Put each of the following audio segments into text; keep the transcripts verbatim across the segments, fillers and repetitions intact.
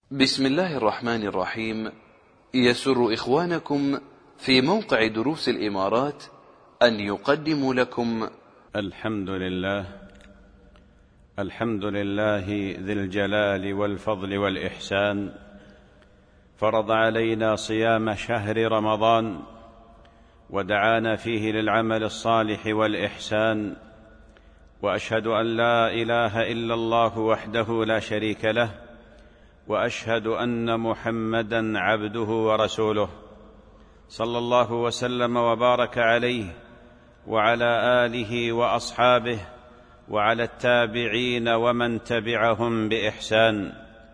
بسم الله الرحمن الرحيم. يسر إخوانكم في موقع دروس الإمارات أن يقدموا لكم الحمد لله الحمد لله ذي الجلال والفضل والإحسان، فرض علينا صيام شهر رمضان ودعانا فيه للعمل الصالح والإحسان، وأشهد أن لا إله إلا الله وحده لا شريك له، وأشهد أن محمدًا عبده ورسوله، صلى الله وسلم وبارك عليه وعلى آله وأصحابه وعلى التابعين ومن تبعهم بإحسان.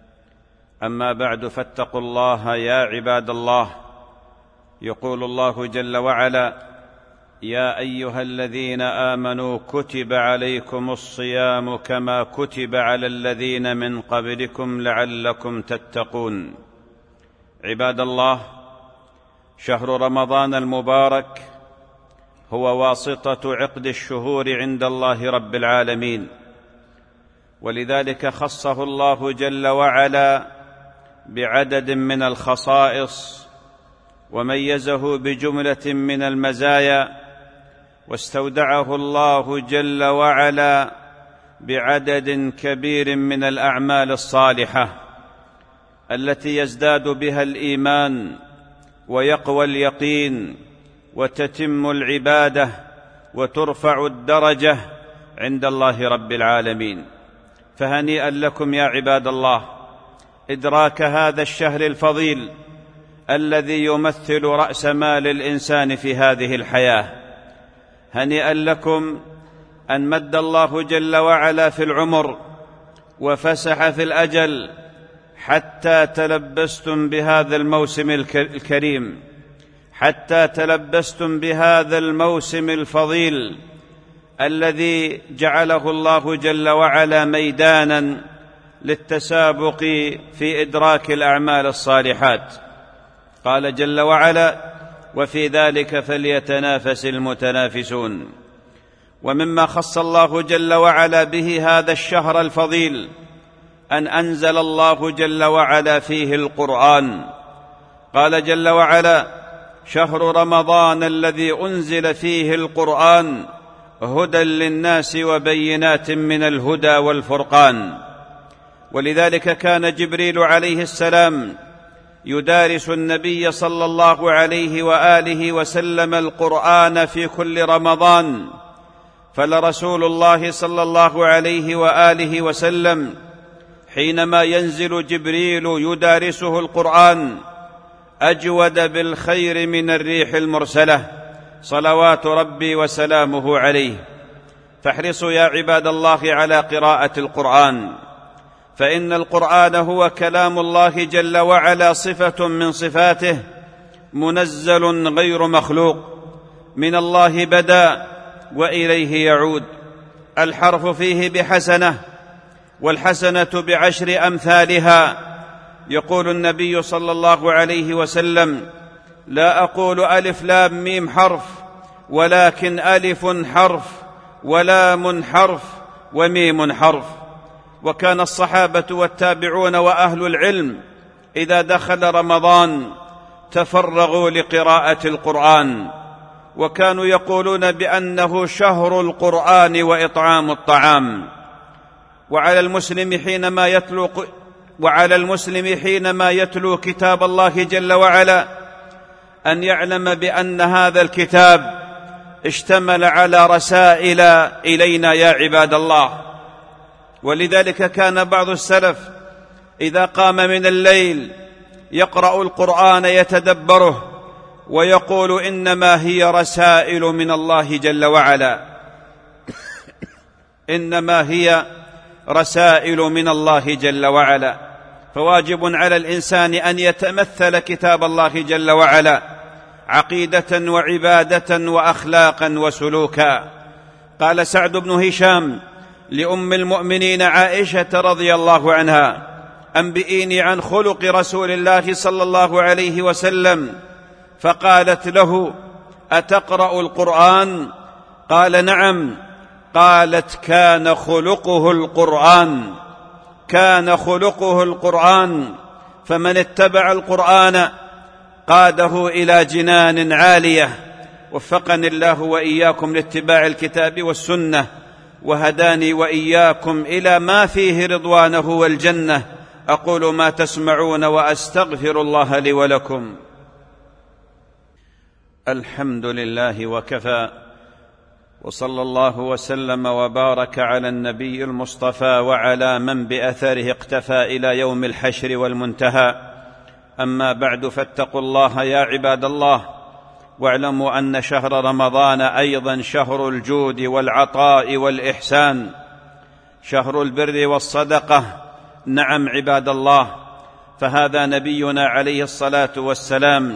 أما بعد، فاتقوا الله يا عباد الله. يقول الله جل وعلا: يا أيها الذين آمنوا كتب عليكم الصيام كما كتب على الذين من قبلكم لعلكم تتقون. عباد الله، شهر رمضان المبارك هو واسطة عقد الشهور عند الله رب العالمين، ولذلك خصه الله جل وعلا بعدد من الخصائص وميزه بجملة من المزايا، واستودعه الله جل وعلا بعدد كبير من الأعمال الصالحة التي يزداد بها الإيمان ويقوى اليقين وتتم العبادة وترفع الدرجة عند الله رب العالمين. فهنيئا لكم يا عباد الله إدراك هذا الشهر الفضيل الذي يمثل رأس مال الإنسان في هذه الحياة. هنيئا لكم أن مد الله جل وعلا في العمر وفسح في الأجل حتى تلبستم بهذا الموسم الكريم، حتى تلبستم بهذا الموسم الفضيل الذي جعله الله جل وعلا ميدانا للتسابق في إدراك الأعمال الصالحات. قال جل وعلا: وفي ذلك فليتنافس المتنافسون. ومما خص الله جل وعلا به هذا الشهر الفضيل أن أنزل الله جل وعلا فيه القرآن. قال جل وعلا: شهر رمضان الذي أنزل فيه القرآن هدى للناس وبينات من الهدى والفرقان. ولذلك كان جبريل عليه السلام يدارس النبي صلى الله عليه وآله وسلم القرآن في كل رمضان، فلرسول الله صلى الله عليه وآله وسلم حينما ينزل جبريل يدارسه القرآن أجود بالخير من الريح المرسلة، صلوات ربي وسلامه عليه. فاحرصوا يا عباد الله على قراءة القرآن، فإن القرآن هو كلام الله جل وعلا، صفة من صفاته، منزل غير مخلوق، من الله بدأ وإليه يعود. الحرف فيه بحسنة، والحسنة بعشر أمثالها. يقول النبي صلى الله عليه وسلم: لا أقول ألف لام ميم حرف، ولكن ألف حرف ولام حرف وميم حرف. وكان الصحابة والتابعون وأهل العلم إذا دخل رمضان تفرغوا لقراءة القرآن، وكانوا يقولون بأنه شهر القرآن وإطعام الطعام. وعلى المسلم حينما يتلو وعلى المسلم حينما يتلو كتاب الله جل وعلا أن يعلم بأن هذا الكتاب اشتمل على رسائل إلينا يا عباد الله. ولذلك كان بعض السلف إذا قام من الليل يقرأ القرآن يتدبره ويقول: إنما هي رسائل من الله جل وعلا، إنما هي رسائل من الله جل وعلا. فواجب على الإنسان أن يتمثل كتاب الله جل وعلا عقيدة وعبادة وأخلاقا وسلوكا. قال سعد بن هشام لأم المؤمنين عائشة رضي الله عنها: أنبئيني عن خلق رسول الله صلى الله عليه وسلم. فقالت له: أتقرأ القرآن؟ قال: نعم. قالت: كان خلقه القرآن، كان خلقه القرآن. فمن اتبع القرآن قاده إلى جنان عالية. وفقني الله وإياكم لاتباع الكتاب والسنة، وهداني وإياكم إلى ما فيه رضوانه والجنة. أقول ما تسمعون وأستغفر الله لي ولكم. الحمد لله وكفى، وصلى الله وسلم وبارك على النبي المصطفى وعلى من بأثره اقتفى إلى يوم الحشر والمنتهى. أما بعد، فاتقوا الله يا عباد الله، واعلموا أن شهر رمضان أيضا شهر الجود والعطاء والإحسان، شهر البر والصدقة. نعم عباد الله، فهذا نبينا عليه الصلاة والسلام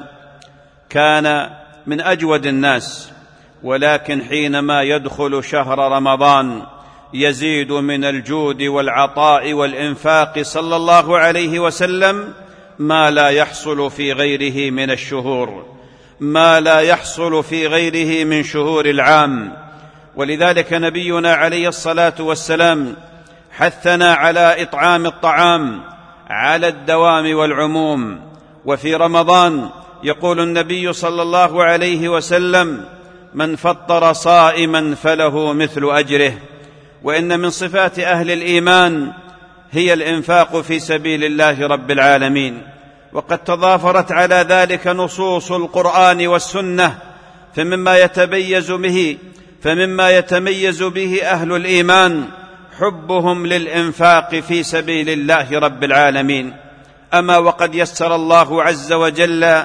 كان من أجود الناس، ولكن حينما يدخل شهر رمضان يزيد من الجود والعطاء والإنفاق صلى الله عليه وسلم ما لا يحصل في غيره من الشهور، ما لا يحصل في غيره من شهور العام. ولذلك نبينا عليه الصلاة والسلام حثنا على إطعام الطعام على الدوام والعموم. وفي رمضان يقول النبي صلى الله عليه وسلم: من فطر صائما فله مثل أجره. وإن من صفات أهل الإيمان هي الإنفاق في سبيل الله رب العالمين، وقد تضافرت على ذلك نصوص القرآن والسنة. فمما يتميز به فمما يتميز به أهل الإيمان حبهم للإنفاق في سبيل الله رب العالمين. أما وقد يسر الله عز وجل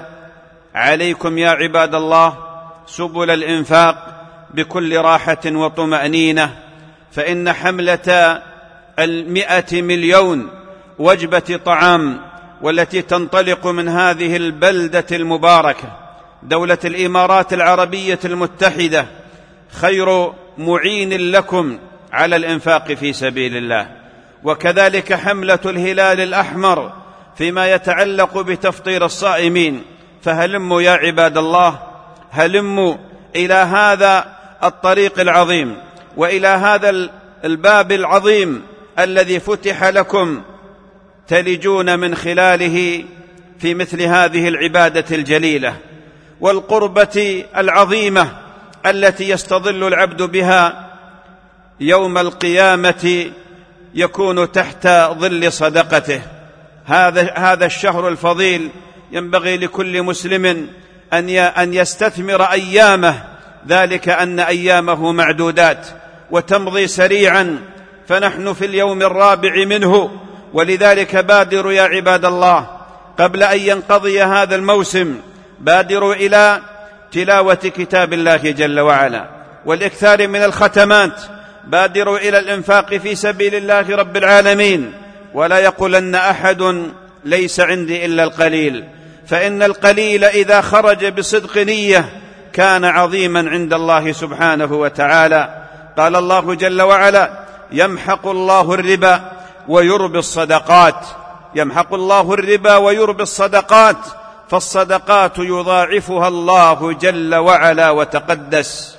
عليكم يا عباد الله سبل الإنفاق بكل راحة وطمأنينة، فإن حملة المئة مليون وجبة طعام والتي تنطلق من هذه البلدة المباركة دولة الإمارات العربية المتحدة خير معين لكم على الإنفاق في سبيل الله. وكذلك حملة الهلال الأحمر فيما يتعلق بتفطير الصائمين. فهلموا يا عباد الله، هلموا إلى هذا الطريق العظيم وإلى هذا الباب العظيم الذي فتح لكم، تلجون من خلاله في مثل هذه العبادة الجليلة والقربة العظيمة التي يستظل العبد بها يوم القيامة، يكون تحت ظل صدقته. هذا هذا الشهر الفضيل ينبغي لكل مسلم أن يستثمر أيامه، ذلك أن أيامه معدودات وتمضي سريعا، فنحن في اليوم الرابع منه. ولذلك بادروا يا عباد الله قبل أن ينقضي هذا الموسم، بادروا إلى تلاوة كتاب الله جل وعلا والإكثار من الختمات، بادروا إلى الإنفاق في سبيل الله رب العالمين. ولا يقولن أحد ليس عندي إلا القليل، فإن القليل إذا خرج بصدق نية كان عظيما عند الله سبحانه وتعالى. قال الله جل وعلا: يمحق الله الربا ويربي الصدقات. يمحق الله الربا ويربي الصدقات، فالصدقات يضاعفها الله جل وعلا وتقدس.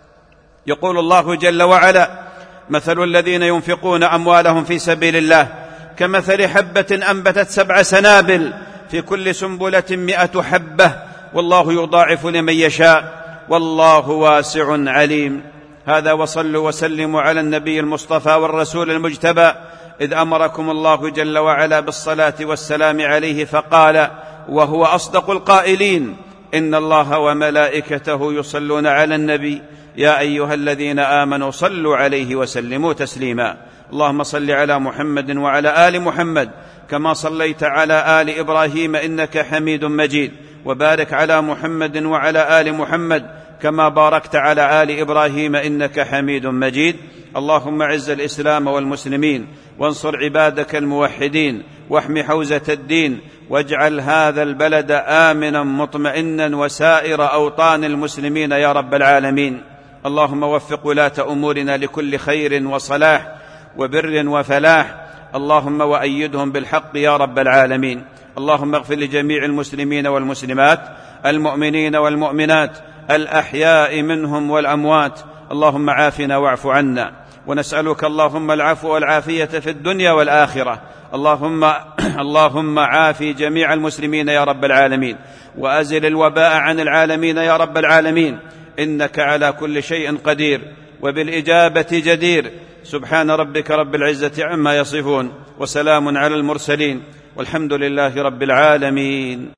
يقول الله جل وعلا: مثل الذين ينفقون أموالهم في سبيل الله كمثل حبة أنبتت سبع سنابل في كل سنبلة مئة حبة والله يضاعف لمن يشاء والله واسع عليم. هذا وصلوا وسلموا على النبي المصطفى والرسول المجتبى، إذ أمركم الله جل وعلا بالصلاة والسلام عليه فقال وهو أصدق القائلين: إن الله وملائكته يصلون على النبي يا أيها الذين آمنوا صلوا عليه وسلموا تسليما. اللهم صل على محمد وعلى آل محمد كما صليت على آل إبراهيم إنك حميد مجيد، وبارك على محمد وعلى آل محمد كما باركت على آل إبراهيم إنك حميد مجيد. اللهم اعز الإسلام والمسلمين، وانصر عبادك الموحدين، واحم حوزة الدين، واجعل هذا البلد آمنا مطمئنا وسائر أوطان المسلمين يا رب العالمين. اللهم وفق ولاة أمورنا لكل خير وصلاح وبر وفلاح، اللهم وأيدهم بالحق يا رب العالمين. اللهم اغفر لجميع المسلمين والمسلمات، المؤمنين والمؤمنات، الأحياء منهم والأموات. اللهم عافنا واعف عنا، ونسألك اللهم العفو والعافية في الدنيا والآخرة. اللهم اللهم عافي جميع المسلمين يا رب العالمين، وأزل الوباء عن العالمين يا رب العالمين، إنك على كل شيء قدير وبالإجابة جدير. سبحان ربك رب العزة عما يصفون، وسلام على المرسلين، والحمد لله رب العالمين.